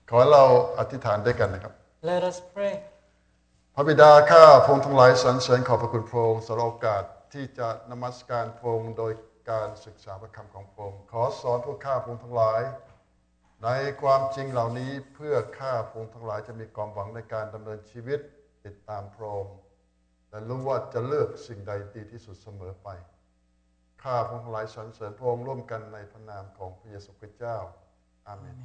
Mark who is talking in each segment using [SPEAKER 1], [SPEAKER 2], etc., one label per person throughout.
[SPEAKER 1] ขอเราอธิษฐานด้วยกันนะครับ
[SPEAKER 2] Let us pray.
[SPEAKER 1] พระบิดาข้าพระองค์ทั้งหลายสรรเสริญขอบพระคุณพระองค์สำหรับโอกาสที่จะนมัสการพระองค์โดยการศึกษาพระคำของพระองค์ขอสอนพวกข้าพระองค์ทั้งหลายในความจริงเหล่านี้เพื่อข้าพระองค์ทั้งหลายจะมีความหวังในการดำเนินชีวิตติดตามพระองค์และรู้ว่าจะเลือกสิ่งใดดีที่สุดเสมอไปข้าพระองค์ทั้งหลายสรรเสริญพระองค์ร่วมกันในพระนามของพระเยซูคริสต์เจ้าอาเมน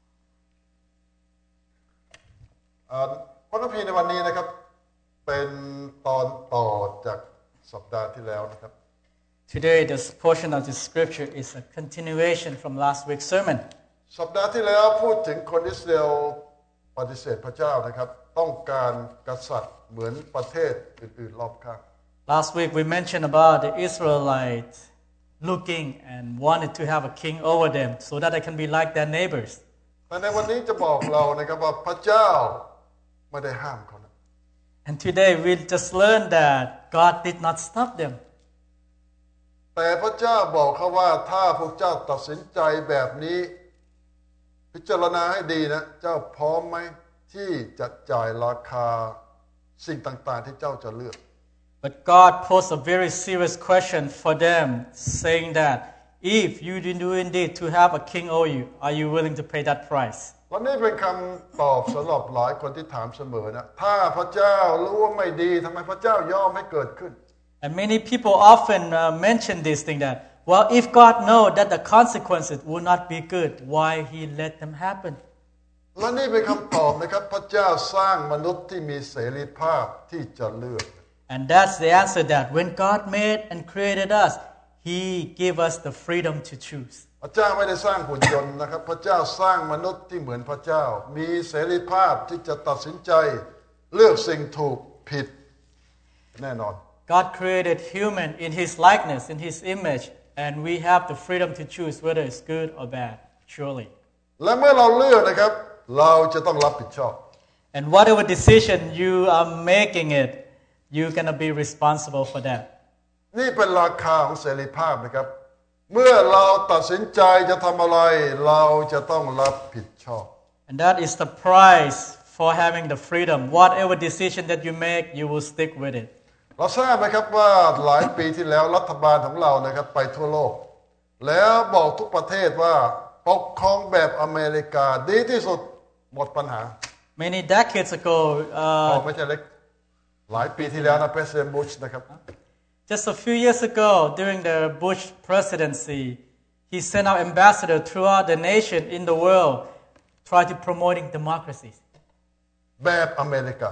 [SPEAKER 1] พระคัมภีร์ในวันนี้นะครับเป็นตอนต่อจากสัปดาห์ที่แล้วนะครับ
[SPEAKER 2] Today, this portion of the scripture is a continuation from last week's sermon.
[SPEAKER 1] สัปดาห์ที่แล้วพูดถึงคนอิสราเอลปฏิเสธพระเจ้านะครับต้องการกษัตริย์เหมือนประเทศอื่นๆรอบข้าง
[SPEAKER 2] Last week, we mentioned about the Israelites looking and wanted to have a king over them so that they can be like their neighbors.
[SPEAKER 1] แต่ในวันนี้จะบอกเรานะครับว่าพระเจ้าไม่ได้ห้ามเขานะ
[SPEAKER 2] And today, we just learned that God did not stop them.
[SPEAKER 1] แต่พระเจ้าบอกเขาว่าถ้าพวกเจ้าตัดสินใจแบบนี้พิจารณาให้ดีนะเจ้าพร้อมไหมที่จะจ่ายราคาสิ่งต่างๆที่เจ้าจะเลือก
[SPEAKER 2] But God posed a very serious question for them, saying that if you do indeed to have a king over you, are you willing to pay that price?
[SPEAKER 1] วันนี้เป็นคำตอบสำหรับหลายคนที่ถามเสมอนะถ้าพระเจ้ารู้ว่าไม่ดีทำไมพระเจ้ายอมให้เกิดขึ้น
[SPEAKER 2] And many people often mention this thing that, well, if God knows that the consequences will not be good, why He let them happen?
[SPEAKER 1] และนี่เป็นคำตอบนะครับพระเจ้าสร้างมนุษย์ที่มีเสรีภาพที่จะเลือก
[SPEAKER 2] And that's the answer that when God made and created us, He gave us the freedom to choose.
[SPEAKER 1] พระเจ้าไม่ได้สร้างหุ่นยนต์นะครับพระเจ้าสร้างมนุษย์ที่เหมือนพระเจ้ามีเสรีภาพที่จะตัดสินใจเลือกสิ่งถูกผิดแน่นอน
[SPEAKER 2] God created human in His likeness, in His image, and we have the freedom to choose whether it's good or bad, surely.
[SPEAKER 1] และเมื่อเราเลือกนะครับเราจะต้องรับผิดชอบ
[SPEAKER 2] And whatever decision you are making it, you're going to be responsible for that.
[SPEAKER 1] นี่เป็นราคาของเสรีภาพนะครับเมื่อเราตัดสินใจจะทำอะไรเราจะต้องรับผิดชอบ
[SPEAKER 2] And that is the price for having the freedom. Whatever decision that you make, you will stick with it.
[SPEAKER 1] เราทราบไหมครับว่าหลายปีที่แล้วรัฐบาลของเรานะครับไปทั่วโลกแล้วบอกทุกประเทศว่าปกครองแบบอเมริกาดีที่สุดหมดปัญหา
[SPEAKER 2] Many decades ago,
[SPEAKER 1] ไม่ใช่เล็กหลายปีที่แล้วนะ President Bush นะครับ
[SPEAKER 2] just a few years ago, during the Bush presidency, he sent out ambassadors throughout the nation in the world, trying to promoting democracy.
[SPEAKER 1] แบบอเมริกา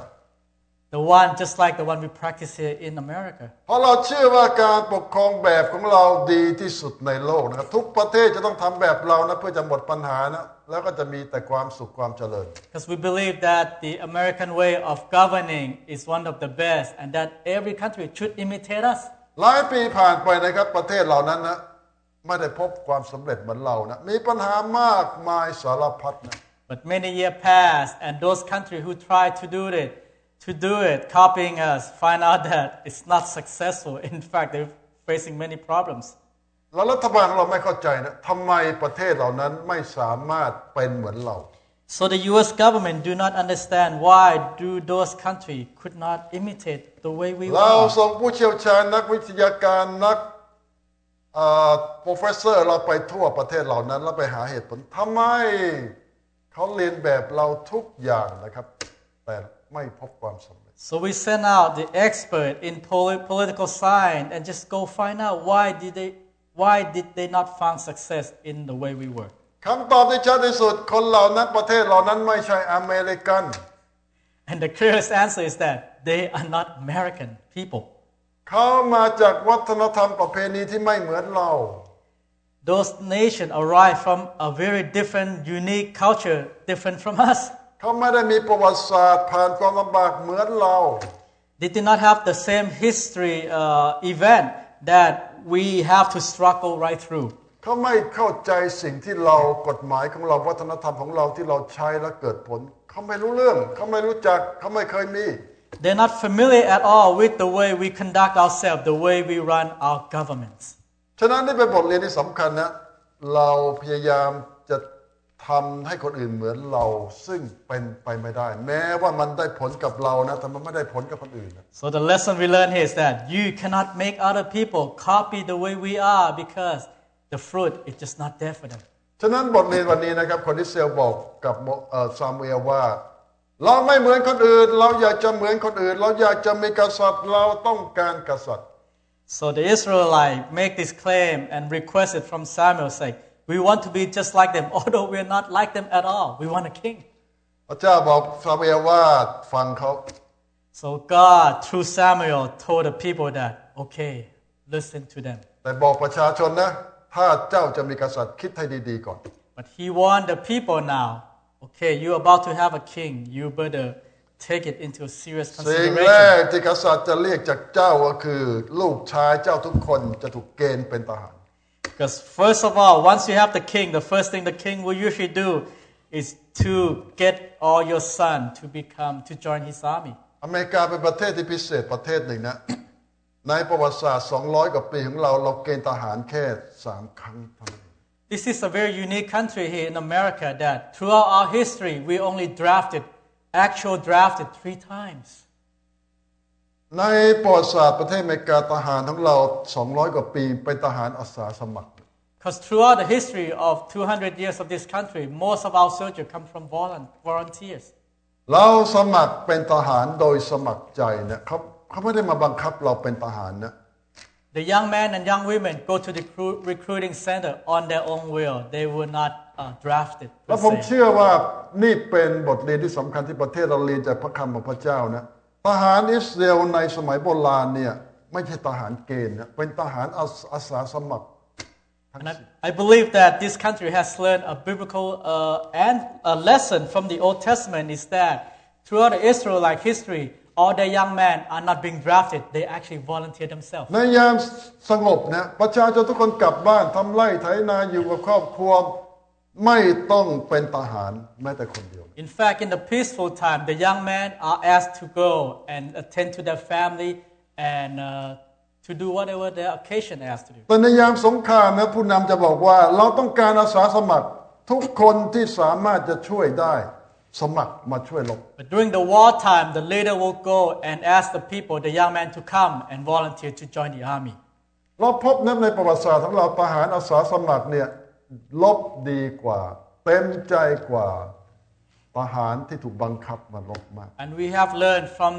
[SPEAKER 2] The one just like the one we practice here in America.
[SPEAKER 1] เพราะเราเชื่อว่าการปกครองแบบของเราดีที่สุดในโลกนะครับทุกประเทศจะต้องทำแบบเรานะเพื่อจะหมดปัญหานะแล้วก็จะมีแต่ความสุขความเจริญ
[SPEAKER 2] Because we believe that the American way of governing is one of the best, and that every country should imitate us.
[SPEAKER 1] หลายปีผ่านไปนะครับประเทศเหล่านั้นนะไม่ได้พบความสำเร็จเหมือนเรานะมีปัญหามากมายสารพัดนะ
[SPEAKER 2] But many years passed, and those countries who tried to do it, copying us, find out that it's not successful. In fact, they're facing many problems.
[SPEAKER 1] แล้วรัฐบาลของเราไม่เข้าใจนะทำไมประเทศเหล่านั้นไม่สามารถเป็นเหมือนเรา
[SPEAKER 2] So the U.S. government do not understand why do those countries could not imitate the way we
[SPEAKER 1] เรา
[SPEAKER 2] want.
[SPEAKER 1] ส่งผู้เชี่ยวชาญนักวิทยาการนักprofessor เราไปทั่วประเทศเหล่านั้นแล้วไปหาเหตุผลทำไมเขาเรียนแบบเราทุกอย่างนะครับแต่ไม่พบความสำเร็จ
[SPEAKER 2] So we send out the expert in political science and just go find out why did they not find success in the way we work.
[SPEAKER 1] คำตอบที่ชัดที่สุดคนเหล่านั้นประเทศเหล่านั้นไม่ใช่อเมริกัน
[SPEAKER 2] And the clearest answer is that they are not American people.
[SPEAKER 1] เขามาจากวัฒนธรรมประเพณีที่ไม่เหมือนเรา
[SPEAKER 2] Those nations arrive from a very different, unique culture, different from us.
[SPEAKER 1] เขาไม่ได้มีประวัติศาสตร์ผ่านความลำบากเหมือนเรา
[SPEAKER 2] They did not have the same history event that we have to struggle right through.
[SPEAKER 1] เขาไม่เข้าใจสิ่งที่เรากฎหมายของเราวัฒนธรรมของเราที่เราใช้แล้วเกิดผลเขาไม่รู้เรื่องเขาไม่รู้จักเขาไม่เคยมี
[SPEAKER 2] They're not familiar at all with the way we conduct ourselves, the way we run our governments.
[SPEAKER 1] ฉะนั้นนี่เป็นบทเรียนที่สำคัญนะเราพยายามจะทำให้คนอื่นเหมือนเราซึ่งเป็นไปไม่ได้แม้ว่ามันได้ผลกับเรานะแต่มันไม่ได้ผลกับคนอื่น
[SPEAKER 2] So the lesson we learn here is that you cannot make other people copy the way we are because the fruit is just not there for them.
[SPEAKER 1] ฉะนั้นบทเรียนวันนี้นะครับคนอิสราเอลบอกกับซามูเอลว่าเราไม่เหมือนคนอื่นเราอยากจะเหมือนคนอื่นเราอยากจะมีกษัตริย์เราต้องการกษัตริย์
[SPEAKER 2] So the Israelites make this claim and request it from Samuel, say, we want to be just like them, although we are not like them at all. We want a king.
[SPEAKER 1] พระเจ้าบอกซามูเอลว่าฟังเขา
[SPEAKER 2] So God, through Samuel, told the people that, okay, listen to them.
[SPEAKER 1] แต่บอกประชาชนนะถ้าเจ้าจะมีกษัตริย์คิดให้ดีๆก่อน
[SPEAKER 2] But he warned the people now, okay, you're about to have a king. You better take it into serious
[SPEAKER 1] สิ่งแรก
[SPEAKER 2] consideration.
[SPEAKER 1] ที่กษัตริย์จะเรียกจากเจ้าก็คือลูกชายเจ้าทุกคนจะถูกเกณฑ์เป็นทหาร
[SPEAKER 2] Because first of all, once you have the king, the first thing the king will usually do is to get all your son to join his army.
[SPEAKER 1] อเมริกาเป็นประเทศที่พิเศษประเทศหนึ่งนะในประวัติศาสตร์200 กว่าปีของเราเกณฑ์ทหารแค่3 ครั้งเท่านั้น
[SPEAKER 2] This is a very unique country here in America that throughout our history, we only drafted 3 times.
[SPEAKER 1] ในประวัติศาสตร์ประเทศอเมริกาทหารของเรา200 กว่าปีเป็นทหารอาสาสมัคร
[SPEAKER 2] Because throughout the history of 200 years of this country, most of our soldiers come from volunteers.
[SPEAKER 1] เราสมัครเป็นทหารโดยสมัครใจเนี่ยเขาไม่ได้มาบังคับเราเป็นทหารนะ
[SPEAKER 2] The young men and young women go to the recruiting center on their own will. They were not drafted.
[SPEAKER 1] แล้วผมเชื่อว่านี่เป็นบทเรียนที่สำคัญที่ประเทศเราเรียนจากพระคำของพระเจ้านะทหารอิสราเอลในสมัยโบราณเนี่ยไม่ใช่ทหารเกณฑ์นะเป็นทหารอาสาสมัคร
[SPEAKER 2] And I believe that this country has learned a biblical and a lesson from the Old Testament is that throughout the Israelite history, all the young men are not being drafted. They actually volunteer themselves.
[SPEAKER 1] ในยามสงบนะประชาชนทุกคนกลับบ้านทำไร่ไถนาอยู่กับครอบครัวไม่ต้องเป็นทหารแม้แต่คนเดียว
[SPEAKER 2] In fact, in the peaceful time, the young men are asked to go and attend to their family and to do whatever their occasion asks to do.
[SPEAKER 1] แต่ในยามสงครามนะผู้นำจะบอกว่าเราต้องการอาสาสมัครทุกคนที่สามารถจะช่วยได้สมัครมาช่วยรบ
[SPEAKER 2] But during the wartime, the leader will go and ask the people, the young men, to come and volunteer to join the army.
[SPEAKER 1] เราพบนั้นในประวัติศาสตร์ของเราทหารอาสาสมัครเนี่ยลบดีกว่าเต็มใจกว่าทหารที่ถูกบังคับมาลบมาก
[SPEAKER 2] And we have learned from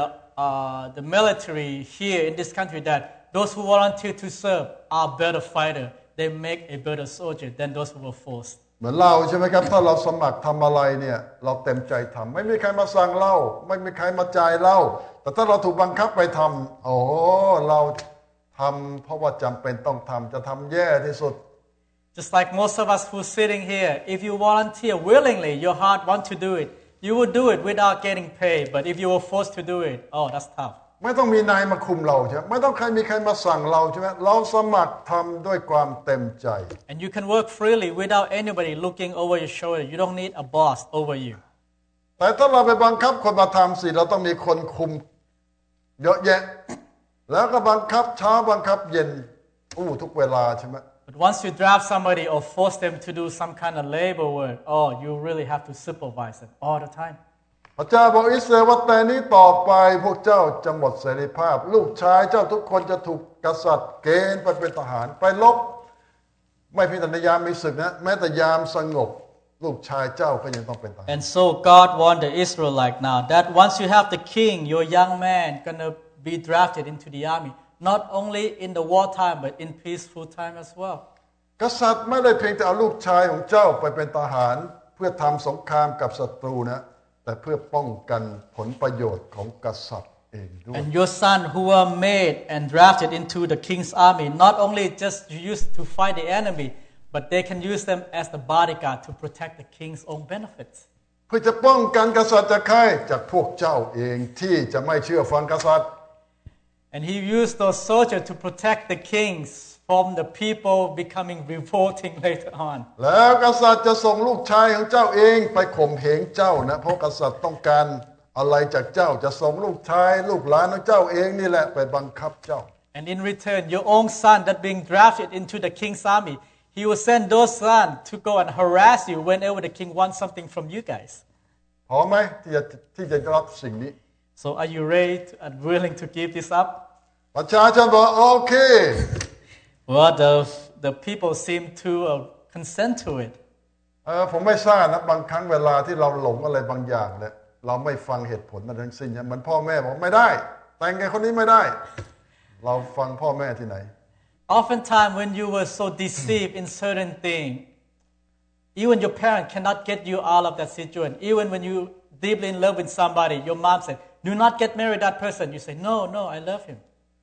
[SPEAKER 2] the military here in this country that those who volunteer to serve are better fighter. They make a better soldier than those who were forced.
[SPEAKER 1] เหมือนเราใช่ไหมครับถ้าเราสมัครทำอะไรเนี่ยเราเต็มใจทำไม่มีใครมาสั่งเราไม่มีใครมาจ่ายเราแต่ถ้าเราถูกบังคับไปทำโอ้เราทำเพราะว่าจำเป็นต้องทำจะทำแย่ที่สุด
[SPEAKER 2] Just like most of us who are sitting here, if you volunteer willingly, your heart wants to do it, you will do it without getting paid. But if you were forced to do it, oh, that's tough.
[SPEAKER 1] ไม่ต้องมีนายมาคุมเราใช่ไหมไม่ต้องมีใครมาสั่งเราใช่ไหมเราสมัครทำด้วยความเต็มใจ
[SPEAKER 2] And you can work freely without anybody looking over your shoulder. You don't need a boss over you.
[SPEAKER 1] แต่ถ้าเราไปบังคับคนมาทำสิเราต้องมีคนคุมเยอะแยะแล้วก็บังคับเช้าบังคับเย็นทุกเวลาใช่ไหม
[SPEAKER 2] But once you draft somebody or force them to do some kind of labor work, oh, you really have to supervise them all the time.
[SPEAKER 1] พระเจ้าบอกอิสราเอลว่าแต่นี้ต่อไปพวกเจ้าจะหมดเสรีภาพลูกชายเจ้าทุกคนจะถูกกษัตริย์เกณฑ์ไปเป็นทหารไปรบไม่เพียงแต่ในยามมีศึกนะแม้แต่ยามสงบลูกชายเจ้าก็ยังต้องเป็นทหาร
[SPEAKER 2] And so God warned the Israelites now that once you have the king, your young man gonna be drafted into the army, not only in the wartime but in peaceful time as well.
[SPEAKER 1] กษัตริย์ไม่ได้เพียงแต่เอาลูกชายของเจ้าไปเป็นทหารเพื่อทำสงครามกับศัตรูนะแต่เพื่อป้องกันผลประโยชน์ของกษัตริย์เองด้วย
[SPEAKER 2] And your son who were made and drafted into the king's army, not only just used to fight the enemy, but they can use them as the bodyguard to protect the king's own benefits.
[SPEAKER 1] เพื่อจะป้องกันกษัตริย์จากใครจากพวกเจ้าเองที่จะไม่เชื่อฟังกษัตริย์
[SPEAKER 2] And he used those soldiers to protect the kings from the people becoming revolting later on.
[SPEAKER 1] แล้วกษัตริย์จะส่งลูกชายของเจ้าเองไปข่มเหงเจ้านะเพราะกษัตริย์ต้องการอะไรจากเจ้าจะส่งลูกชายลูกหลานของเจ้าเองนี่แหละไปบังคับเจ้า
[SPEAKER 2] And in return, your own son that being drafted into the king's army, He will send those sons to go and harass you whenever the king wants something from you guys.
[SPEAKER 1] พร้อมไหมที่จะรับสิ่งนี้
[SPEAKER 2] So are you ready and willing to give this up?
[SPEAKER 1] ประชาชนบอกโอเค
[SPEAKER 2] Well, the people seem to consent to it.
[SPEAKER 1] ผมไม่ทราบนะบางครั้งเวลาที่เราหลงอะไรบางอย่างเนี่ยเราไม่ฟังเหตุผลมันทั้งสิ้นเหมือนพ่อแม่บอกไม่ได้แต่งกับคนนี้ไม่ได้เราฟังพ่อแม่ที่ไหน
[SPEAKER 2] Oftentimes when you were so deceived in certain thing, even your parent cannot get you out of that situation. Even when you deeply in love with somebody, your mom said, "Do not get married that person." You say, "No, I love him."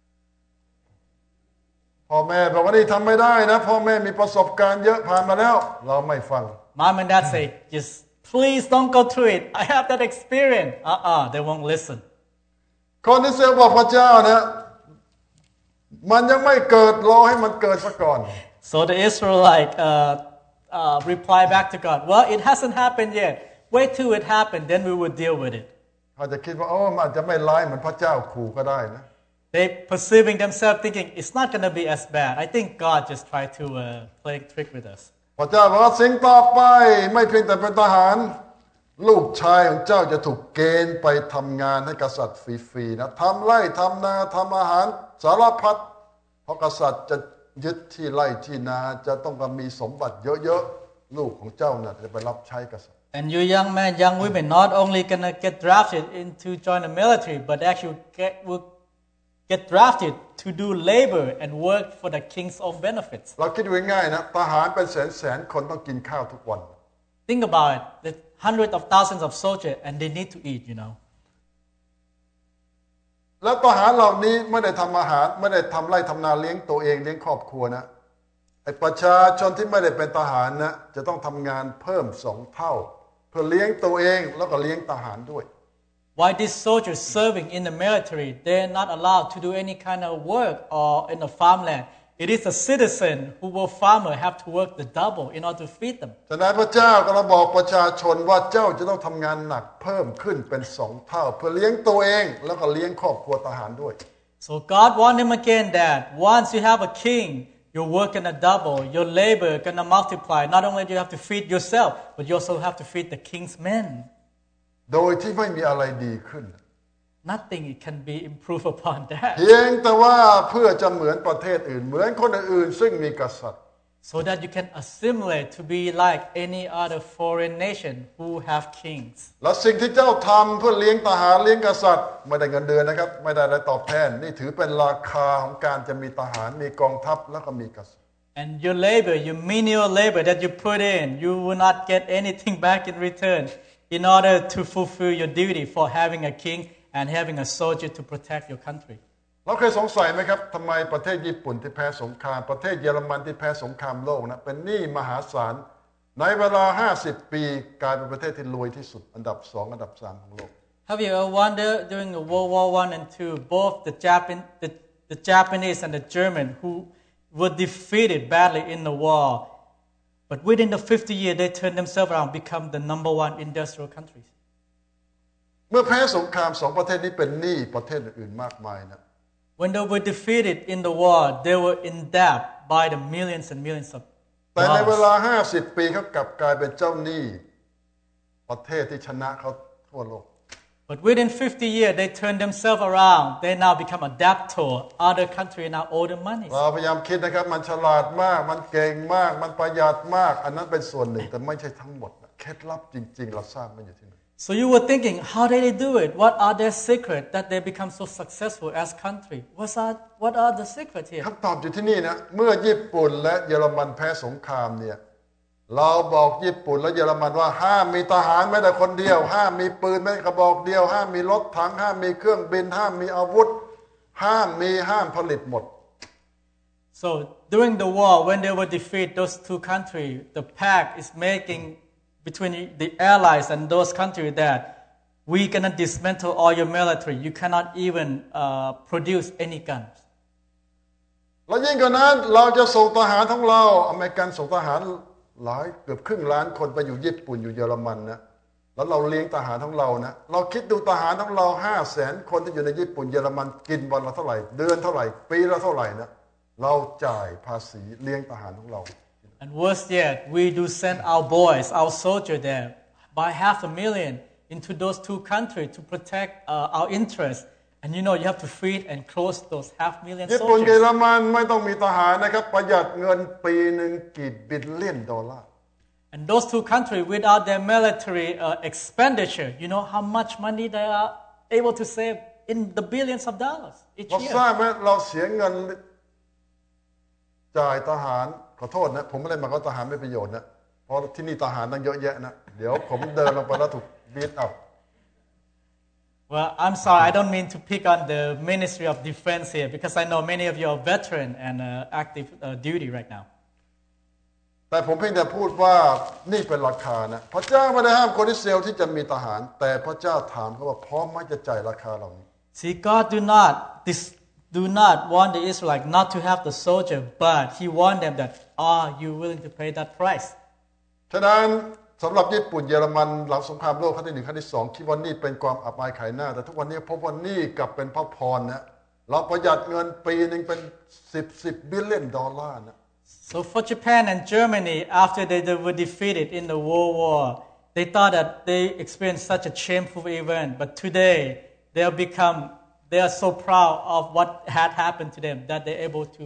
[SPEAKER 1] พ่อแม่บอกว่านี่ทำไม่ได้นะพ่อแม่มีประสบการณ์เยอะผ่านมาแล้วเราไม่ฟัง
[SPEAKER 2] Mom and dad say, "Just please don't go through it. I have that experience." They won't listen.
[SPEAKER 1] คนอิสราเอลบอกพระเจ้านะมันยังไม่เกิดรอให้มันเกิดซะก่อน
[SPEAKER 2] So the Israelite reply back to God, "Well, it hasn't happened yet. Wait till it happened, then we will deal with it."
[SPEAKER 1] เขาจะคิดว่ามันอาจจะไม่ร้ายเหมือนพระเจ้าขู่ก็ได้นะ
[SPEAKER 2] They perceiving themselves thinking it's not going to be as bad. I think God just tried to play a trick with us.
[SPEAKER 1] พระเจ้าบอกว่าสิ่งต่อไปไม่เพียงแต่เป็นทหารลูกชายของเจ้าจะถูกเกณฑ์ไปทำงานให้กษัตริย์ฟรีๆนะทำไร่ทำนาทำอาหารสารพัดเพราะกษัตริย์จะยึดที่ไร่ที่นาจะต้องมีสมบัติเยอะๆลูกของเจ้าเนี่ยจะไปรับใช้กษัตริย์
[SPEAKER 2] And you young men, young women, not only gonna get drafted into join the military, but actually will get drafted to do labor and work for the king's own benefits.
[SPEAKER 1] เราคิดง่ายๆนะทหารเป็นแสนๆคนต้องกินข้าวทุกวัน
[SPEAKER 2] Think about it. There's hundreds of thousands of soldiers, and they need to eat.
[SPEAKER 1] แล้วทหารเหล่านี้ไม่ได้ทำอาหารไม่ได้ทำไร่ทำนาเลี้ยงตัวเองเลี้ยงครอบครัวนะไอ้ประชาชนที่ไม่ได้เป็นทหารนะจะต้องทำงานเพิ่ม2 เท่าเพื่อเลี้ยงตัวเองแล้วก็เลี้ยงทหารด้วย
[SPEAKER 2] Why these soldiers serving in the military, they're not allowed to do any kind of work or in the farmland. It is a citizen who will farmer have to work the double in order to feed them.
[SPEAKER 1] ฉะนั้นพระเจ้าก็เราบอกประชาชนว่าเจ้าจะต้องทำงานหนักเพิ่มขึ้นเป็น2 เท่าเพื่อเลี้ยงตัวเองแล้วก็เลี้ยงครอบครัวทหารด้วย
[SPEAKER 2] So God warned him again that once you have a king, your work gonna double, your labor gonna multiply. Not only do you have to feed yourself, but you also have to feed the king's men.
[SPEAKER 1] โดยที่ไม่มีอะไรดีขึ้น
[SPEAKER 2] Nothing can be improved upon that.
[SPEAKER 1] เพียงแต่ว่าเพื่อจะเหมือนประเทศอื่นเหมือนคนอื่นซึ่งมีกษัตริย์
[SPEAKER 2] So that you can assimilate to be like any other foreign nation who have kings.
[SPEAKER 1] และสิ่งที่เจ้าทำเพื่อเลี้ยงทหารเลี้ยงกษัตริย์ไม่ได้เงินเดือนนะครับไม่ได้อะไรตอบแทนนี่ถือเป็นราคาของการจะมีทหารมีกองทัพแล้วก็มีกษัตริย์
[SPEAKER 2] And your labor, your menial labor that you put in, you will not get anything back in return in order to fulfill your duty for having a king and having a soldier to protect your country.
[SPEAKER 1] เราเคยสงสัยไหมครับทำไมประเทศญี่ปุ่นที่แพ้สงครามประเทศเยอรมันที่แพ้สงครามโลกนะเป็นหนี้มหาศาลในเวลา50 ปีกลายเป็นประเทศที่รวยที่สุดอันดับ2อันดับ3ของโลก
[SPEAKER 2] Have you ever wondered during the World War I and II, both the Japanese and the German who were defeated badly in the war, but within the 50 years they turned themselves around, become the #1 industrial countries.
[SPEAKER 1] เมื่อแพ้สงคราม2ประเทศนี้เป็นหนี้ประเทศอื่นๆมากมายนะ
[SPEAKER 2] When they were defeated in the war, they were in debt by the millions and millions of
[SPEAKER 1] แต่ในเว
[SPEAKER 2] dollars.
[SPEAKER 1] ลา50 ปีเขากลับกลายเป็นเจ้าหนี้ประเทศที่ชนะเขาทั่วโลก
[SPEAKER 2] But within 50 years, they turned themselves around. They now become a debtor. Other countries now owe them money.
[SPEAKER 1] เราพยายามคิดนะครับมันฉลาดมากมันเก่งมากมันประหยัดมากอันนั้นเป็นส่วนหนึ่งแต่ไม่ใช่ทั้งหมดเคล็ดลับจริงๆเราทราบมันอยู่ที่ไหน
[SPEAKER 2] So you were thinking, how did they do it? What are their secrets that they become so successful as country? What are the secrets here?
[SPEAKER 1] คำตอบอยู่ที่นี่นะเมื่อญี่ปุ่นและเยอรมันแพ้สงครามเนี่ยเราบอกญี่ปุ่นและเยอรมันว่าห้ามมีทหารแม้แต่คนเดียวห้ามมีปืนแม้แต่กระบอกเดียวห้ามมีรถถังห้ามมีเครื่องบินห้ามมีอาวุธห้ามผลิตหมด
[SPEAKER 2] So during the war, when they were defeated, those two countries, the pact is making between the allies and those countries that we cannot dismantle all your military. You cannot even produce any guns.
[SPEAKER 1] แล้วยิ่งกว่านั้นเราจะส่งทหารของเราอเมริกันส่งทหารหลายเกือบครึ่งล้านคนไปอยู่ญี่ปุ่นอยู่เยอรมันนะแล้วเราเลี้ยงทหารของเรานะเราคิดดูทหารของเรา500,000 คนที่อยู่ในญี่ปุ่นเยอรมันกินวันละเท่าไหร่เดือนเท่าไหร่ปีละเท่าไหร่นะเราจ่ายภาษีเลี้ยงทหารของเรา
[SPEAKER 2] And worse yet, we do send our boys, our soldiers there, by 500,000 into those two countries to protect our interests. And you know, you have to feed and close those 500,000
[SPEAKER 1] ญี่ปุ่นเยอร
[SPEAKER 2] soldiers.
[SPEAKER 1] มันไม่ต้องมีทหารนะครับประหยัดเงินปีหนึ่งกี่บิลเลียนดอลลาร์
[SPEAKER 2] And those two countries, without their military expenditure, you know how much money they are able to save in the billions of dollars each
[SPEAKER 1] เรา
[SPEAKER 2] year.
[SPEAKER 1] ทราบไหมเราเสียเงินจ่ายทหารขอโทษนะผมไม่ได้หมายว่าทหารไม่ประโยชน์นะเพราะที่นี่ทหารตั้งเยอะแยะนะเดี๋ยวผมเดินลงไปแล้วถูกบีทอัพ
[SPEAKER 2] Well, I'm sorry, I don't mean to pick on the Ministry of Defense here because I know many of you are veteran and active duty right now.
[SPEAKER 1] แต่ผมเพียงแต่พูดว่านี่เป็นราคานะพระเจ้าไม่ได้ห้ามคนอิสราเอลที่จะมีทหารแต่พระเจ้าถามเขาว่าพร้อมไหมจะจ่ายราคาเหล่านี้
[SPEAKER 2] See, God do not want the Israelites not to have the soldier, but He want them that are you willing to pay that price?
[SPEAKER 1] ฉะนั้นสำหรับญี่ปุ่นเยอรมันหลังสงครามโลกครั้งที่1ครั้งที่2คิดว่านี่เป็นความอับอายขายหน้าแต่ทุกวันนี้พบว่านี่กลับเป็นพระพรนะเราประหยัดเงินปีนึงเป็น10 บิลเลียนดอลลาร์นะ
[SPEAKER 2] So for Japan and Germany, after they were defeated in the World War, they thought that they experienced such a shameful event. But today, they are so proud of what had happened to them that they're able to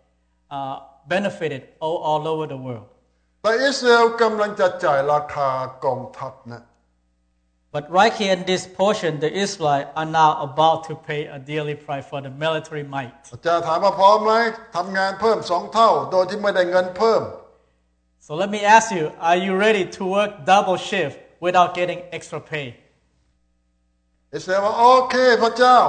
[SPEAKER 2] benefit it all over the world.
[SPEAKER 1] แต่อิสราเอลกำลังจะจ่ายราคากองทัพนะ
[SPEAKER 2] But right here in this portion, the Israelites are now about to pay a dearly price for the military might.
[SPEAKER 1] พระเจ้าถามว่าพร้อมไหมทำงานเพิ่ม2 เท่าโดยที่ไม่ได้เงินเพิ่ม
[SPEAKER 2] So let me ask you, are you ready to work double shift without getting extra pay?
[SPEAKER 1] อิสราเอลว่าโอเคพระเจ้า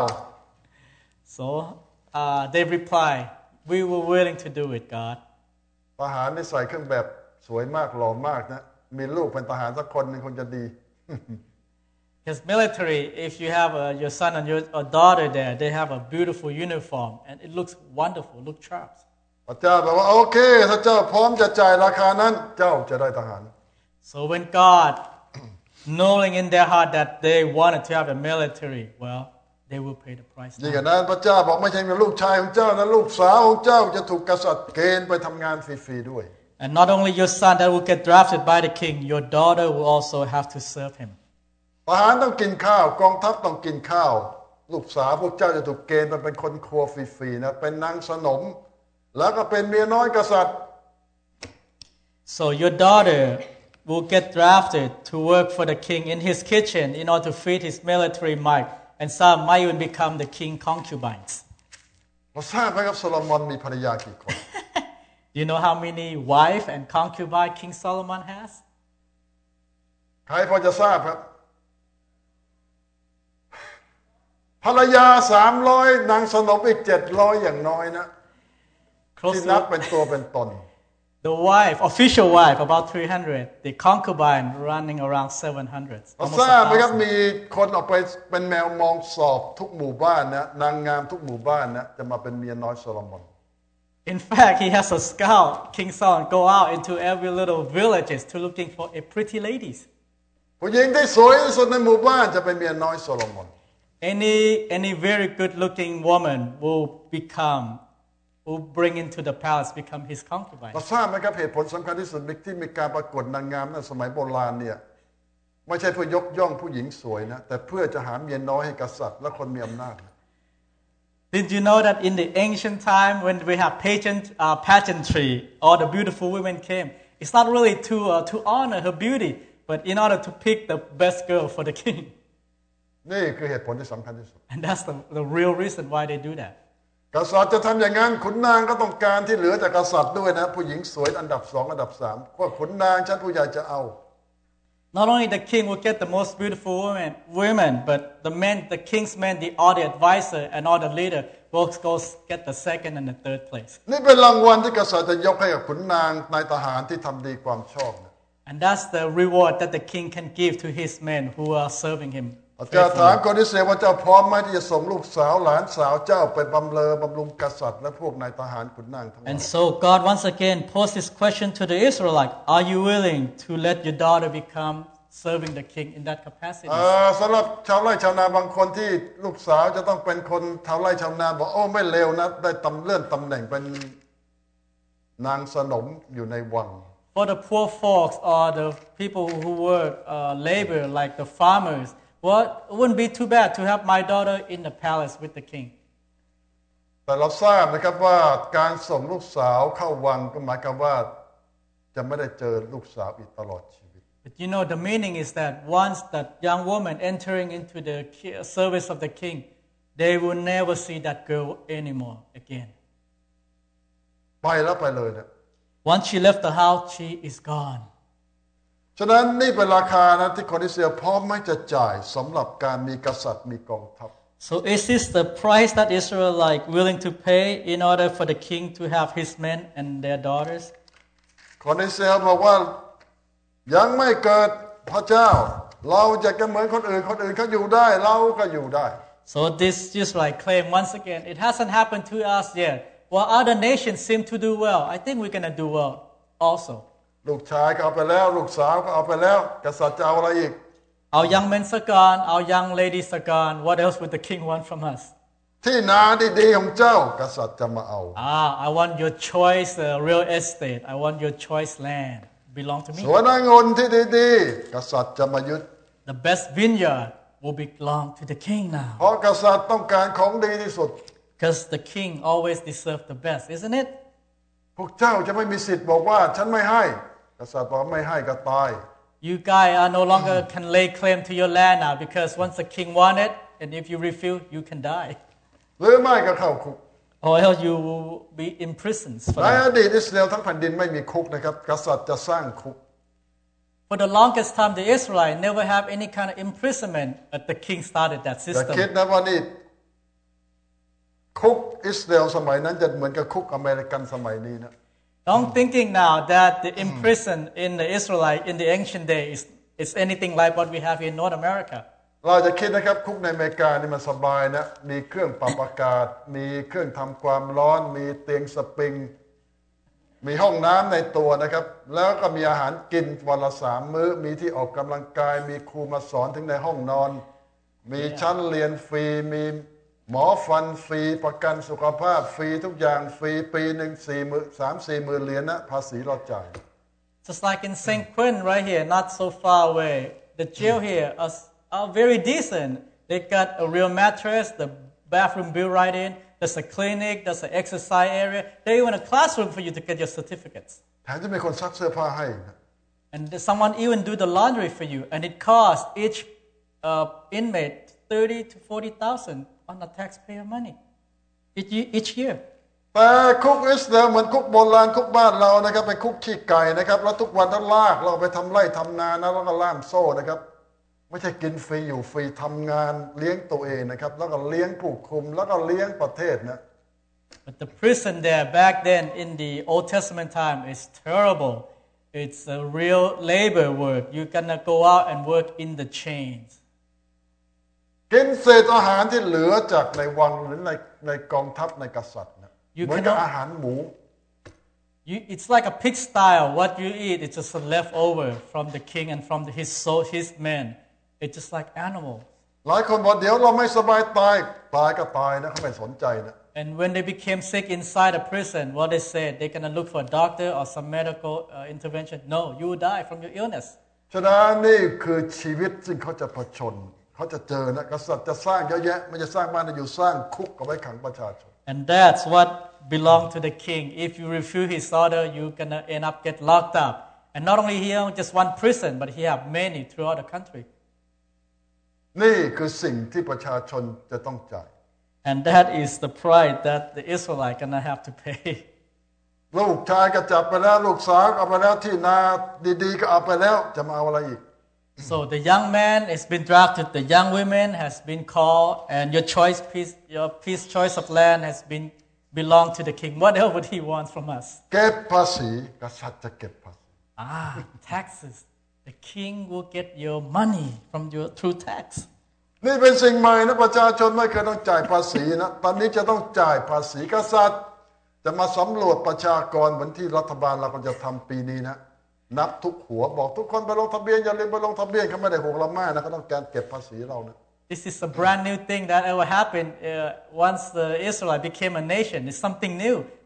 [SPEAKER 2] So they reply, we were willing to do it, God.
[SPEAKER 1] ทหารนี่ใส่เครื่องแบบสวยมากหล่อมากนะมีลูกเป็นทหารสักคนหนึ่งคงจะดี
[SPEAKER 2] Because military, if you have your son and your daughter there, they have a beautiful uniform and it looks wonderful, look sharp.
[SPEAKER 1] พระเจ้าบอกว่าโอเคถ้าเจ้าพร้อมจะจ่ายราคานั้นเจ้าจะได้ทหาร
[SPEAKER 2] So when God, knowing in their heart that they wanted to have a military, well, they will pay the price.
[SPEAKER 1] ยิ่งกว่านั้นพระเจ้าบอกไม่ใช่มีลูกชายของเจ้านะลูกสาวของเจ้าจะถูกกษัตริย์เกณฑ์ไปทำงานฟรีๆด้วย
[SPEAKER 2] And not only your son that will get drafted by the king, your daughter will also have to serve him.
[SPEAKER 1] ทหารต้องกินข้าวกองทัพต้องกินข้าวลูกสาวพวกเจ้าจะถูกเกณฑ์ไปเป็นคนครัวฟรีๆนะเป็นนางสนมแล้วก็เป็นเมียน้อยกษัตริย์
[SPEAKER 2] So your daughter will get drafted to work for the king in his kitchen in order to feed his military might, and some might even become the king concubines.
[SPEAKER 1] เราทราบไหมครับโซโลมอนมีภรรยากี่คน
[SPEAKER 2] Do you know how many wife and concubine King Solomon has?
[SPEAKER 1] ใครพอจะทราบครับภรรยา300นางสนมอีก700อย่างน้อยนะที่นับเป็นตัวเป็นตน
[SPEAKER 2] The wife, official wife, about 300. The concubine running around 700.
[SPEAKER 1] เราทราบไหมครับมีคนออกไปเป็นแมวมองสอบทุกหมู่บ้านนะนางงามทุกหมู่บ้านนะจะมาเป็นเมียน้อยโซโลมอน
[SPEAKER 2] In fact, he has a scout, King Solomon, go out into every little villages to looking for a pretty ladies.
[SPEAKER 1] ผู้หญิงที่สวยที่สุดในหมู่บ้านจะเป็นเมียน้อยโซโลมอน
[SPEAKER 2] Any very good-looking woman will bring into the palace, become his concubine.
[SPEAKER 1] เราทราบไหมครับเหตุผลสำคัญที่สุดที่มีการประกวดนางงามในสมัยโบราณเนี่ยไม่ใช่เพื่อยกย่องผู้หญิงสวยนะแต่เพื่อจะหาเมียน้อยให้กษัตริย์และคนมีอำนาจ
[SPEAKER 2] Did you know that in the ancient time when we have pageantry, all the beautiful women came, it's not really to honor her beauty, but in order to pick the best girl for the king.
[SPEAKER 1] นี่คือเหตุผลที่สำคัญที่สุด
[SPEAKER 2] And that's the real reason why they do that.
[SPEAKER 1] กษัตริย์จะทำอย่างนั้นขุนนางก็ต้องการที่เหลือจากกษัตริย์ด้วยนะผู้หญิงสวยอันดับ2อันดับ3เพราะขุนนางชั้นผู้ใหญ่จะเอา
[SPEAKER 2] Not only the king will get the most beautiful women, but the king's men, all the advisor and all the leader will go get the second and the third place.
[SPEAKER 1] นี่เป็นรางวัลที่กษัตริย์จะยกให้กับขุนนางนายทหารที่ทำดีความชอบ
[SPEAKER 2] And that's the reward that the king can give to his men who are serving him.
[SPEAKER 1] อาจารย์ถามคนอิสราเอลว่าเจ้าพร้อมไหมที่จะส่งลูกสาวหลานสาวเจ้าไปบำรุงกษัตริย์และพวกนายทหารขุนนางทั้งหลาย
[SPEAKER 2] And so God once again posed this question to the Israelites: Are you willing to let your daughter become serving the king in that capacity?
[SPEAKER 1] สำหรับชาวไร่ชาวนาบางคนที่ลูกสาวจะต้องเป็นคนชาวไร่ชาวนาบอกโอ้ไม่เลวนะได้เลื่อนตำแหน่งเป็นนางสนมอยู่ในวัง
[SPEAKER 2] For the poor folks or the people who work labor like the farmers, well, it wouldn't be too bad to have my daughter in the palace with the king.
[SPEAKER 1] แต่เราทราบนะครับว่าการส่งลูกสาวเข้าวังก็หมายความว่าจะไม่ได้เจอลูกสาวอีกตลอดชีวิต
[SPEAKER 2] But you know, the meaning is that once that young woman entering into the service of the king, they will never see that girl anymore again.
[SPEAKER 1] ไปแล้วไปเลยเนี่ย
[SPEAKER 2] Once she left the house, she is gone.
[SPEAKER 1] ฉะนั้นนี่เป็นราคานะที่คนอิสราเอลพร้อมไม่จะจ่ายสำหรับการมีกษัตริย์มีกองทัพ
[SPEAKER 2] So is this the price that Israel like willing to pay in order for the king to have his men and their daughters?
[SPEAKER 1] คนอิสราเอลบอกว่ายังไม่เกิดพระเจ้าเราจะเหมือนคนอื่นเขาอยู่ได้เราก็อยู่ได้
[SPEAKER 2] So this just like claim once again, it hasn't happened to us yet. While other nations seem to do well, I think we're going to do well also.
[SPEAKER 1] ลูกชายก็เอาไปแล้วลูกสาวก็เอาไปแล้วกษัตริย์จะเอาอะไรอีก
[SPEAKER 2] Our young men are gone, our young ladies are gone. What else would the king want from us?
[SPEAKER 1] ที่นาดีๆของเจ้ากษัตริย์จะมาเอา
[SPEAKER 2] I want your choice real estate. I want your choice land. Belong to me.
[SPEAKER 1] สวนองุ่นที่ดีๆกษัตริย์จะมายึด
[SPEAKER 2] The best vineyard will belong to the king now.
[SPEAKER 1] เพราะกษัตริย์ต้องการของดีที่สุด
[SPEAKER 2] Because the king always deserves the best, isn't it?
[SPEAKER 1] พวกเจ้าจะไม่มีสิทธิ์บอกว่าฉันไม่ให้กษัตริย์บอกไม่ให้ก็ตาย
[SPEAKER 2] You guys are no longer can lay claim to your land now because once the king wants it, and if you refuse, you can die.
[SPEAKER 1] หรือไม่ก็เข้าคุก
[SPEAKER 2] Or else you will be imprisoned.
[SPEAKER 1] ในอดีตอิสราเอลทั้งแผ่นดินไม่มีคุกนะครับกษัตริย์จะสร้างคุก
[SPEAKER 2] For the longest time, the Israelites never have any kind of imprisonment, but the king started that
[SPEAKER 1] แต่
[SPEAKER 2] system.
[SPEAKER 1] คิดนะว่านี่คุกอิสราเอลสมัยนั้นจะเหมือนกับคุกอเมริกันสมัยนี้นะ
[SPEAKER 2] Don't thinking now that the imprison in the Israelite in the ancient days is anything like what we have in North America.
[SPEAKER 1] เราจะคิดนะครับคุกในอเมริกานี่มันสบายนะมีเครื่องปรับอากาศมีเครื่องทำความร้อนมีเตียงสปริงมีห้องน้ำในตัวนะครับแล้วก็มีอาหารกินวันละ3 มื้อมีที่ออกกำลังกายมีครูมาสอนถึงในห้องนอนมีชั้นเรียนฟรีมีหมอฟันฟรีประกันสุขภาพฟรีทุกอย่างฟรีปีหนึ่ง3-4 หมื่นเหรียญนะภาษีเราจ่าย
[SPEAKER 2] Just like in St. Quentin right here, not so far away, the jail here are very decent. They got a real mattress, the bathroom built right in. There's a clinic, there's an exercise area. There's even a classroom for you to get your certificates.
[SPEAKER 1] แถมจะมีคนซักเสื้อผ้าให้นะ
[SPEAKER 2] And someone even do the laundry for you, and it costs each inmate 30 to 40,000 on the taxpayer money each year.
[SPEAKER 1] แต่คุกอิสราเอลเหมือนคุกโบราณคุกบ้านเรานะครับเป็นคุกขี้ไก่นะครับแล้วทุกวันต้องลากเราไปทำไร่ทำนานะแล้วก็ล่ามโซ่นะครับไม่ใช่กินฟรีอยู่ฟรีทำงานเลี้ยงตัวเองนะครับแล้วก็เลี้ยงผู้คุมแล้วก็เลี้ยงประเทศนะ
[SPEAKER 2] But the prison there back then in the Old Testament time is terrible. It's a real labor work. You're gonna go out and work in the chains.
[SPEAKER 1] กินเศษอาหารที่เหลือจากในวังหรือในกองทัพในกษัตริย์นะเหมือนกับอาหารหมู
[SPEAKER 2] It's like a pig style. What you eat, it's just a leftover from the king and from his men. It's just like animals.
[SPEAKER 1] หลายคนบอกเดี๋ยวเราไม่สบายตายก็ตายนะเขาไม่สนใจนะ
[SPEAKER 2] And when they became sick inside a prison, what they said, they're gonna look for a doctor or some medical intervention. No, you will die from your illness.
[SPEAKER 1] ฉะนั้นนี่คือชีวิตซึ่งเขาจะผจญเขาจะเจอนะกษัตริย์จะสร้างเยอะแยะไม่จะสร้างบ้านอยู่สร้างคุกเอาไว้ขังประชาชน
[SPEAKER 2] And that's what belongs to the king. If you refuse his order, you're gonna end up get locked up. And not only here, just one prison, but he have many throughout the country.
[SPEAKER 1] นี่คือสิ่งที่ประชาชนจะต้องจ่าย
[SPEAKER 2] And that is the price that the Israelites gonna have to pay.
[SPEAKER 1] ลูกชายก็จับไปแล้วลูกสาวเอาไปแล้วที่นาดีๆก็เอาไปแล้วจะมาเอาอะไรอีก
[SPEAKER 2] So the young man has been drafted, the young women has been called, and your choice of land has been belonged to the king. What else would he want from us?
[SPEAKER 1] เก็บภาษีกษัตริย์จะเก็บภาษี
[SPEAKER 2] Taxes. The king will get your money from your through tax.
[SPEAKER 1] นี่เป็นสิ่งใหม่นะประชาชนไม่เคยต้องจ่ายภาษีนะตอนนี้จะต้องจ่ายภาษีกษัตริย์จะมาสำรวจประชากรเหมือนที่รัฐบาลเราก็จะทำปีนี้นะนับทุกหัวบอกทุกคนไปลงทะเบียนอย่าลืมไปลงทะเบียนเขาไม่ได้ห่วงเรามากนะเขาต้องการเก็บภาษีเรานะ
[SPEAKER 2] This is a brand new thing that ever happened once the Israelite became a nation. It's something new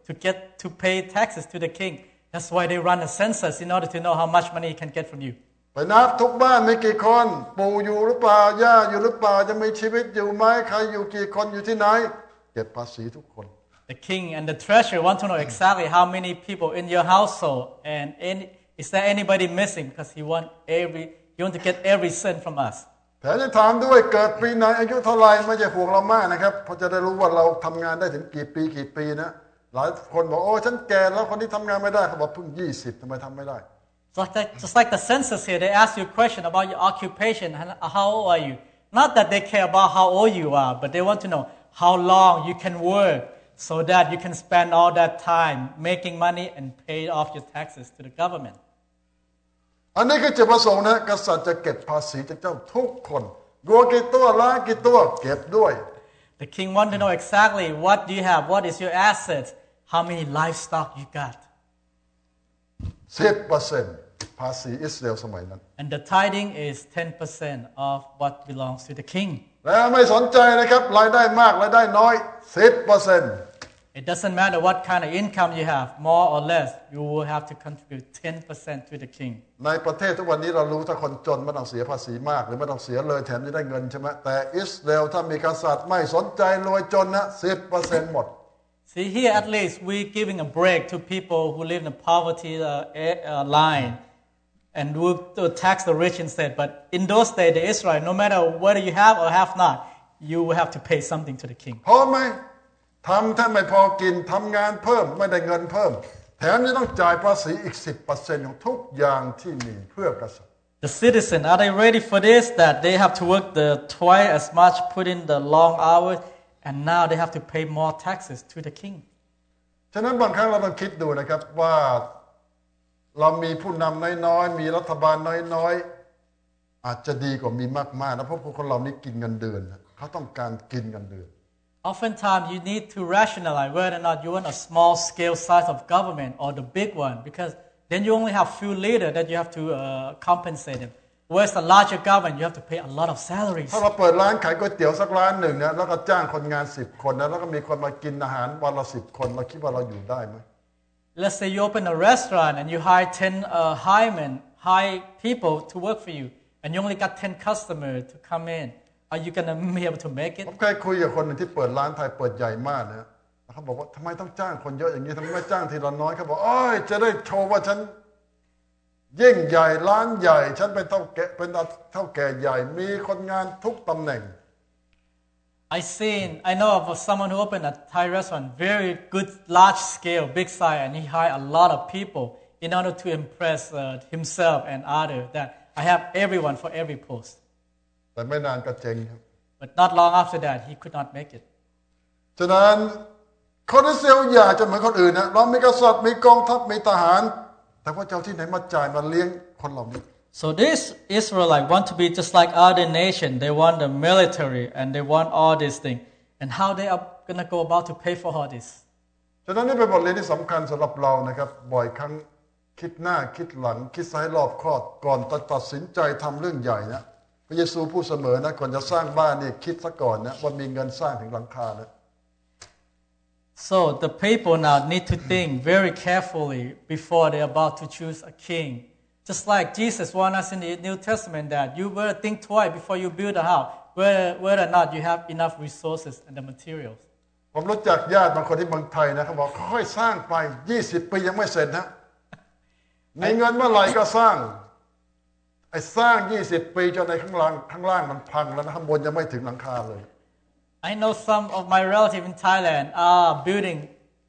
[SPEAKER 2] to pay taxes to the king. That's why they run a census in order to know how much money he can get from you.
[SPEAKER 1] ไปนับทุกบ้านมีกี่คนปู่อยู่หรือเปล่าย่าอยู่หรือเปล่าจะมีชีวิตอยู่ไหมใครอยู่กี่คนอยู่ที่ไหนเก็บภาษีทุกคน
[SPEAKER 2] The king and the treasurer want to know exactly how many people in your household and is there anybody missing because he want to get every cent from us.
[SPEAKER 1] แถมจะถามด้วยเกิดปีไหนอายุเท่าไหร่ไม่ใช่ห่วงเรามากนะครับเพราะจะได้รู้ว่าเราทำงานได้ถึงกี่ปีนะหลายคนบอกโอ้ฉันแก่แล้วคนนี้ทำงานไม่ได้เขาบอกเพิ่ง20ทำไมทำไม่ได้
[SPEAKER 2] Just like the census here, they ask you a question about your occupation and how old are you. Not that they care about how old you are, but they want to know how long you can work so that you can spend all that time making money and pay off your taxes to the government.
[SPEAKER 1] อันนี้คือจุดประสงค์นะกษัตริย์จะเก็บภาษีจากเจ้าทุกคนวัวกี่ตัวล้ากี่ตัวเก็บด้วย
[SPEAKER 2] The king want to know exactly what do you have, what is your assets, how many livestock you got.
[SPEAKER 1] 10% ภาษีอิสราเอลสมัยนั้น
[SPEAKER 2] And the tithing is 10% of what belongs to the king.
[SPEAKER 1] แล้วไม่สนใจนะครับรายได้มากรายได้น้อย 10%
[SPEAKER 2] It doesn't matter what kind of income you have, more or less, you will have to contribute 10% to the king.
[SPEAKER 1] ในประเทศทุกวันนี้เรารู้ถ้าคนจนไม่ต้องเสียภาษีมากหรือไม่ต้องเสียเลยแถมจะได้เงินใช่ไหมแต่อิสราเอลถ้ามีกษัตริย์ไม่สนใจรวยจนนะ 10% หมด
[SPEAKER 2] See, here at least we're giving a break to people who live in the poverty line and we'll tax the rich instead. But in those days, the Israel, no matter whether you have or have not, you will have to pay something to the king.
[SPEAKER 1] พอไหมทำถ้าไม่พอกินทำงานเพิ่มไม่ได้เงินเพิ่มแถมจะต้องจ่ายภาษีอีก 10% ของทุกอย่างที่มีเพื่อกษัตริย์
[SPEAKER 2] The citizen, are they ready for this? That they have to work twice as much, put in the long hours, and now they have to pay more taxes to the king.
[SPEAKER 1] ฉะนั้นบางครั้งเราต้องคิดดูนะครับว่าเรามีผู้นำน้อยๆมีรัฐบาลน้อยๆอาจจะดีกว่ามีมากๆนะเพราะพวกคนเหล่านี้กินเงินเดือนเขาต้องการกินเงินเดือน
[SPEAKER 2] Oftentimes, you need to rationalize whether or not you want a small scale size of government or the big one, because then you only have few leaders that you have to compensate them. Whereas the larger government, you have to pay a lot of salaries.
[SPEAKER 1] ถ้าเราเปิดร้านขายก๋วยเตี๋ยวสักร้านหนึ่งนะแล้วก็จ้างคนงาน10 คนนะแล้วก็มีคนมากินอาหารวันละ10 คนเราคิดว่าเราอยู่ได้ไหม
[SPEAKER 2] Let's say you open a restaurant and you hire 10 high people to work for you, and you only got 10 customers to come in.Are you gonna be able to make it?
[SPEAKER 1] ผมเคยคุยกับคนหนึ่งที่เปิดร้านไทยเปิดใหญ่มากนะแล้วเขาบอกว่าทำไมต้องจ้างคนเยอะอย่างนี้ทำไมไม่จ้างทีละน้อยเขาบอกโอ้ยจะได้โชว์ว่าฉันยิ่งใหญ่ร้านใหญ่ฉันเป็นเท่าแก่ใหญ่มีคนงานทุกตำแหน่ง
[SPEAKER 2] I know of someone who opened a Thai restaurant, very good, large scale, big size, and he hired a lot of people in order to impress himself and others. That I have everyone for every post.
[SPEAKER 1] แต่ไม่นานก็เจ๊งครับ
[SPEAKER 2] But not long after that, he could not make it.
[SPEAKER 1] ฉะนั้นคนอิสราเอลอยากจะเหมือนคนอื่นนะเรามีกษัตริย์มีกองทัพมีทหารแต่ว่าเจ้าที่ไหนมาจ่ายมาเลี้ยงคนเหล่านี้
[SPEAKER 2] So this Israelite want to be just like other nation. They want the military and they want all these things. And how they are gonna go about to pay for all this?
[SPEAKER 1] ฉะนั้นนี่เป็นบทเรียนที่สำคัญสำหรับเรานะครับบ่อยครั้งคิดหน้าคิดหลังคิดซ้ายรอบคอบก่อนตัดสินใจทำเรื่องใหญ่นะพระเยซูพูดเสมอนะก่อนจะสร้างบ้านนี่คิดซะก่อนนะว่ามีเงินสร้างถึงหลังคานะ
[SPEAKER 2] So the people now need to think very carefully before they're about to choose a king. Just like Jesus warned us in the New Testament that you better think twice before you build a house, whether or not you have enough resources and the materials.
[SPEAKER 1] ผมรู้จักญาติบางคนที่เมืองไทยนะเขาบอกค่อยสร้างไป20 ปียังไม่เสร็จนะมีเงินเมื่อไหร่ก็สร้างไอ้สร้าง20 ปีจนในข้างล่างมันพังแล้วนะข้างบนยังไม่ถึงหลังคาเลย
[SPEAKER 2] I know some of my relatives in Thailand are building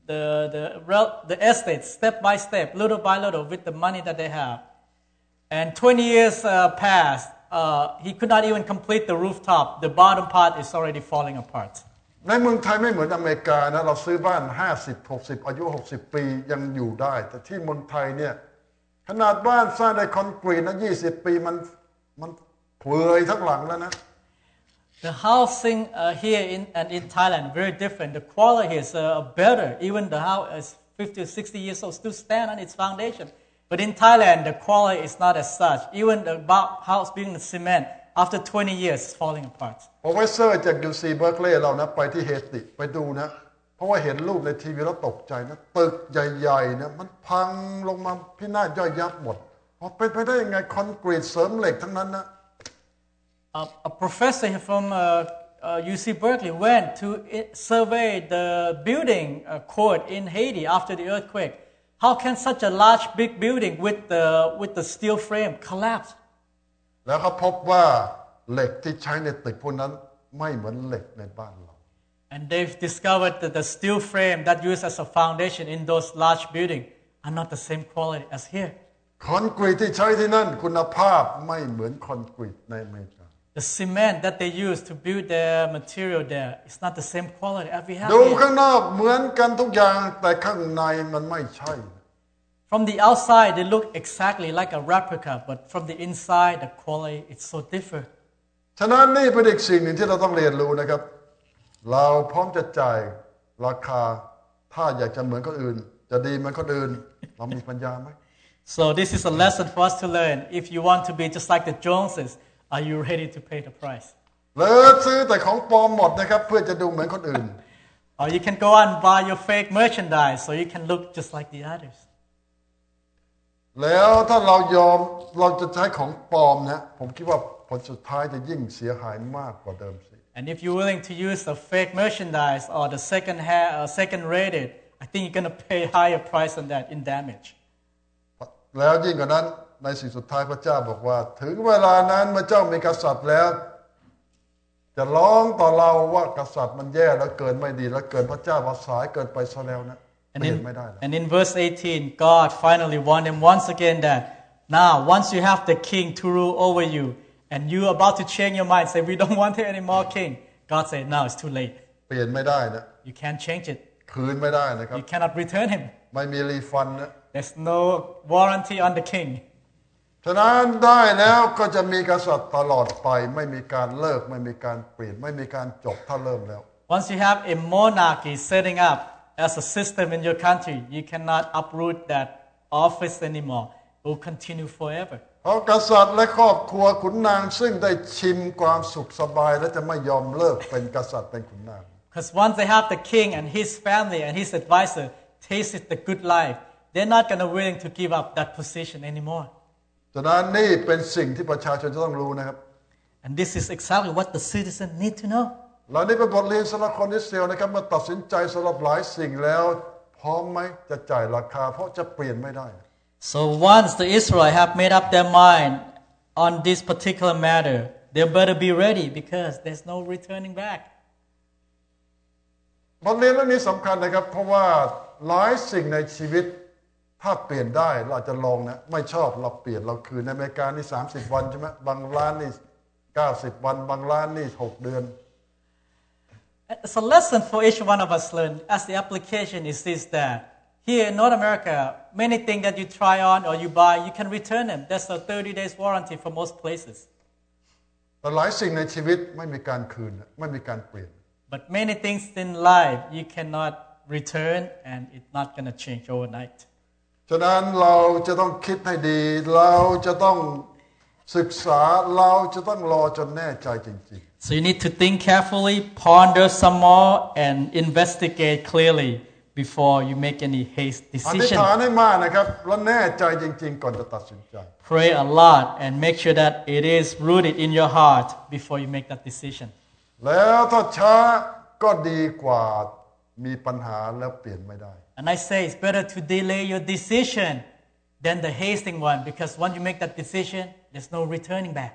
[SPEAKER 2] the estate step by step, little by little, with the money that they have. And 20 years passed, he could not even complete the rooftop. The bottom part is already falling apart.
[SPEAKER 1] ในเมืองไทยไม่เหมือนอเมริกานะเราซื้อบ้าน50-60อายุ60 ปียังอยู่ได้แต่ที่เมืองไทยเนี่ยขนาดบ้านสร้างด้วยคอนกรีตนะ20 ปีมันเปื่อยทั้งหลังแล้วนะ
[SPEAKER 2] The housing here in Thailand very different. The quality is better. Even the house is 50 or 60 years old, still stand on its foundation. But in Thailand, the quality is not as such. Even the house being the cement, after 20 years, is falling apart.
[SPEAKER 1] โปรเฟสเซอร์จาก UC Berkeley เรานะไปที่เฮติไปดูนะเพราะว่าเห็นรูปในทีวีแล้วตกใจนะตึกใหญ่ๆเนี่ยมันพังลงมาพินาศย่อยยับหมดเพราะเป็นไปได้ยังไงคอนกรีตเสริมเหล็กทั้งนั้นนะ
[SPEAKER 2] A professor from UC Berkeley went to survey the building code in Haiti after the earthquake. How can such a large, big building with the steel frame collapse?
[SPEAKER 1] แล้วเขาพบว่าเหล็กที่ใช้ในตึกพวกนั้นไม่เหมือนเหล็กในบ้านเรา
[SPEAKER 2] And they've discovered that the steel frame that used as a foundation in those large buildings are not the same quality as here.
[SPEAKER 1] คอนกรีตที่ใช้ที่นั่นคุณภาพไม่เหมือนคอนกรีตในอเมริกา
[SPEAKER 2] The cement that they use to build their material there is not the same quality as we have
[SPEAKER 1] ดู
[SPEAKER 2] here.
[SPEAKER 1] ข้างนอกเหมือนกันทุกอย่างแต่ข้างในมันไม่ใช่
[SPEAKER 2] From the outside, they look exactly like a replica, but from the inside, the quality is so different.
[SPEAKER 1] ฉะนั้นนี่เป็นอีกสิ่งหนึ่งที่เราต้องเรียนรู้นะครับเราพร้อมจะจ่ายราคาถ้าอยากจะเหมือนคนอื่นจะดีเหมือนคนอื่นเรามีปัญญาไหม
[SPEAKER 2] So this is a lesson for us to learn. If you want to be just like the Joneses, are you ready to pay the price?
[SPEAKER 1] หรือซื้อแต่ของปลอมหมดนะครับเพื่อจะดูเหมือนคนอื่น
[SPEAKER 2] Or you can go out and buy your fake merchandise so you can look just like the others.
[SPEAKER 1] แล้วถ้าเรายอมเราจะใช้ของปลอมนะผมคิดว่าผลสุดท้ายจะยิ่งเสียหายมากกว่าเดิมสิ
[SPEAKER 2] And if you're willing to use the fake merchandise or the second rated, I think you're going to pay higher price than that in damage.
[SPEAKER 1] แล้วยิ่งกว่านั้นในสิ่งสุดท้ายพระเจ้าบอกว่าถึงเวลานั้นเมื่อเจ้ามีกษัตริย์แล้วจะร้องต่อเราว่ากษัตริย์มันแย่แล้วเกินไม่ดีแล้วเกินพระเจ้าว่าสายเกินไปซะแล้วนะเปลี่ยนไม่ได้แล้ว
[SPEAKER 2] And in verse 18, God finally warned him once again that now once you have the king to rule over you and you're about to change your mind, say we don't want any more king. God said now it's too late.
[SPEAKER 1] เปลี่ยนไม่ได้นะ
[SPEAKER 2] You can't change it.
[SPEAKER 1] คืนไม่ได้นะครับ
[SPEAKER 2] You cannot return him.
[SPEAKER 1] ไม่มีรีฟันนะ
[SPEAKER 2] There's no warranty on the king.
[SPEAKER 1] ฉะนั้นได้แล้วก็จะมีกษัตริย์ตลอดไปไม่มีการเลิกไม่มีการเปลี่ยนไม่มีการจบถ้าเริ่มแล้ว
[SPEAKER 2] Once you have a monarchy setting up as a system in your country, you cannot uproot that office anymore. It will continue forever.
[SPEAKER 1] เพราะกษัตริย์และครอบครัวขุนนางซึ่งได้ชิมความสุขสบายและจะไม่ยอมเลิกเป็นกษัตริย์เป็นขุนนาง
[SPEAKER 2] Because once they have the king and his family and his advisor tasted the good life, they're not going to willing to give up that position anymore.
[SPEAKER 1] ฉะนั้นนี่เป็นสิ่งที่ประชาชนจะต้องรู้นะครับ
[SPEAKER 2] And this is exactly what the citizens need to know.
[SPEAKER 1] เรานี่เป็นบทเรียนสำหรับคนอิสราเอลนะครับมาตัดสินใจสำหรับหลายสิ่งแล้วพร้อมไหมจะจ่ายราคาเพราะจะเปลี่ยนไม่ได้
[SPEAKER 2] So once the Israelites have made up their mind on this particular matter, they better be ready because there's no returning back.
[SPEAKER 1] บทเรียนเรื่องนี้สำคัญนะครับเพราะว่าหลายสิ่งในชีวิตถ้าเปลี่ยนได้เราจะลองนะไม่ชอบเราเปลี่ยนเราคืนในอเมริกานี่30 วันใช่ไหมบางร้านนี่90 วันบางร้านนี่6 เดือน
[SPEAKER 2] It's a lesson for each one of us learn as the application is this that here in North America, many things that you try on or you buy, you can return them. That's a 30 days warranty for most places.
[SPEAKER 1] แต่หลายสิ่งในชีวิตไม่มีการคืนไม่มีการเปลี่ยน
[SPEAKER 2] But many things in life you cannot return and it's not going to change overnight.
[SPEAKER 1] ฉะนั้นเราจะต้องคิดให้ดีเราจะต้องศึกษาเราจะต้องรอจนแน่ใจจริง
[SPEAKER 2] So you need to think carefully, ponder some more, and investigate clearly before you make any haste
[SPEAKER 1] ๆอธิษ
[SPEAKER 2] decision.
[SPEAKER 1] ฐานให้มากนะครับแล้วแน่ใจจริงๆก่อนจะตัดสินใจ
[SPEAKER 2] Pray a lot and make sure that it is rooted in your heart before you make that decision.
[SPEAKER 1] แล้วถ้าช้าก็ดีกว่ามีปัญหาแล้วเปลี่ยนไม่ได้
[SPEAKER 2] And I say it's better to delay your decision than the hasting one because once you make that decision, there's no returning back.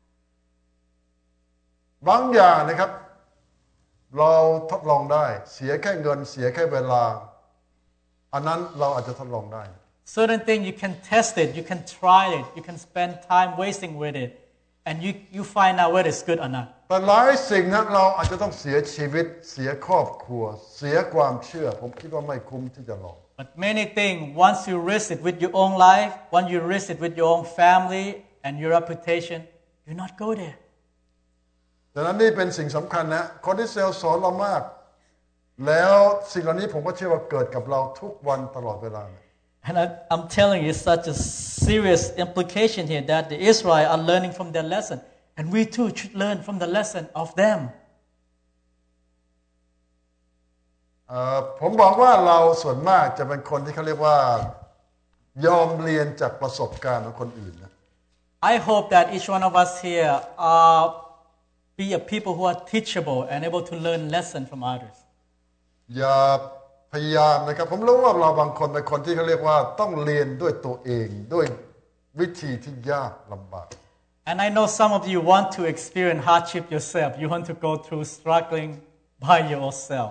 [SPEAKER 1] บางอย่างนะครับเราทดลองได้เสียแค่เงินเสียแค่เวลาอันนั้นเราอาจจะทดลองได้
[SPEAKER 2] Certain thing you can test it, you can try it, you can spend time wasting with it, and you find out whether it's good or not.
[SPEAKER 1] แต่หลายสิ่งนั้นเราอาจจะต้องเสียชีวิตเสียครอบครัวเสียความเชื่อผมคิดว่าไม่คุ้มที่จะลอง
[SPEAKER 2] But many things, once you risk it with your own life, once you risk it with your own family and your reputation, you not go there.
[SPEAKER 1] ดังนั้นนี่เป็นสิ่งสำคัญนะคนที่เซลสอนเรามากแล้วสิ่งเหล่านี้ผมก็เชื่อว่าเกิดกับเราทุกวันตลอดเวลา
[SPEAKER 2] And I'm telling you, it's such a serious implication here that the Israelites are learning from their lesson. And we too should learn from the lesson of them.
[SPEAKER 1] ผมบอกว่าเราส่วนมากจะเป็นคนที่เขาเรียกว่ายอมเรียนจากประสบการณ์ของคนอื่นนะ
[SPEAKER 2] I hope that each one of us here be a people who are teachable and able to learn lesson from others.
[SPEAKER 1] อย่าพยายามนะครับผมรู้ว่าเราบางคนเป็นคนที่เขาเรียกว่าต้องเรียนด้วยตัวเองด้วยวิธีที่ยากลำบาก
[SPEAKER 2] And I know some of you want to experience hardship yourself. You want to go through struggling by yourself.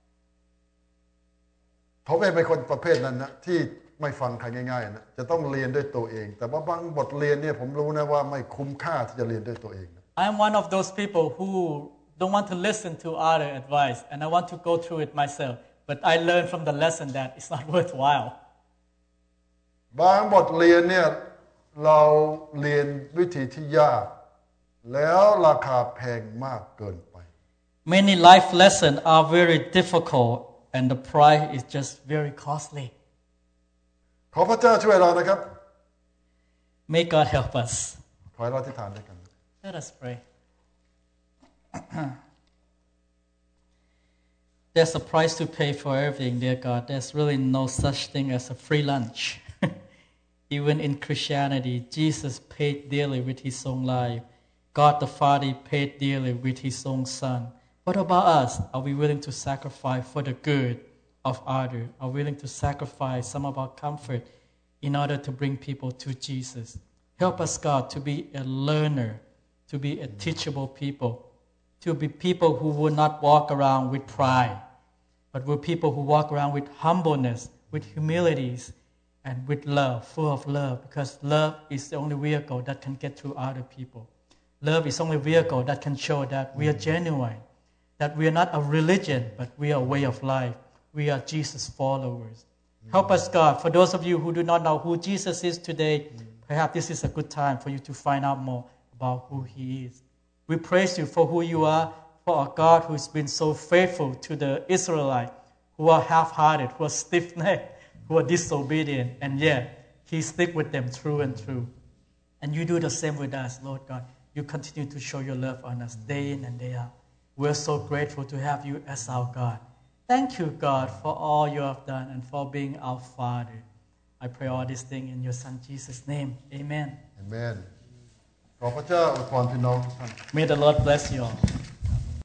[SPEAKER 1] ผมเองเป็นคนประเภทนั้นนะที่ไม่ฟังใครง่ายๆนะจะต้องเรียนด้วยตัวเองแต่ว่าบางบทเรียนเนี่ยผมรู้นะว่าไม่คุ้มค่าที่จะเรียนด้วยตัวเองนะ
[SPEAKER 2] I'm one of those people who don't want to listen to other advice and I want to go through it myself. But I learned from the lesson that it's not worthwhile.
[SPEAKER 1] บางบทเรียนเนี่ยเราเรียนวิธีที่ยากแล้วราคาแพงมากเกินไป
[SPEAKER 2] Many life lessons are very difficult and the price is just very costly.
[SPEAKER 1] ขอพระเจ้าช่วยเรานะครับ
[SPEAKER 2] May God help us.
[SPEAKER 1] ขอให้เราอธิษฐานด้วยกัน
[SPEAKER 2] Let us pray. There's a price to pay for everything, dear God. There's really no such thing as a free lunch. Even in Christianity, Jesus paid dearly with his own life. God the Father paid dearly with his own Son. What about us? Are we willing to sacrifice for the good of others? Are we willing to sacrifice some of our comfort in order to bring people to Jesus? Help us, God, to be a learner, to be a teachable people, to be people who will not walk around with pride, but we're people who walk around with humbleness, with humility, and with love, full of love, because love is the only vehicle that can get through other people. Love is the only vehicle that can show that we are genuine, that we are not a religion, but we are a way of life. We are Jesus followers. Help us, God, for those of you who do not know who Jesus is today, perhaps this is a good time for you to find out more about who he is. We praise you for who you are, for a God who's been so faithful to the Israelites, who are half-hearted, who are stiff-necked, who are disobedient, and yet he stick with them through and through. And you do the same with us, Lord God. You continue to show your love on us day in and day out. We're so grateful to have you as our God. Thank you, God, for all you have done and for being our Father. I pray all these things in your Son Jesus' name. Amen.
[SPEAKER 1] Amen ขอพระเจ้าอวยพรพี่น้องทุกท่าน
[SPEAKER 2] May the Lord bless you all.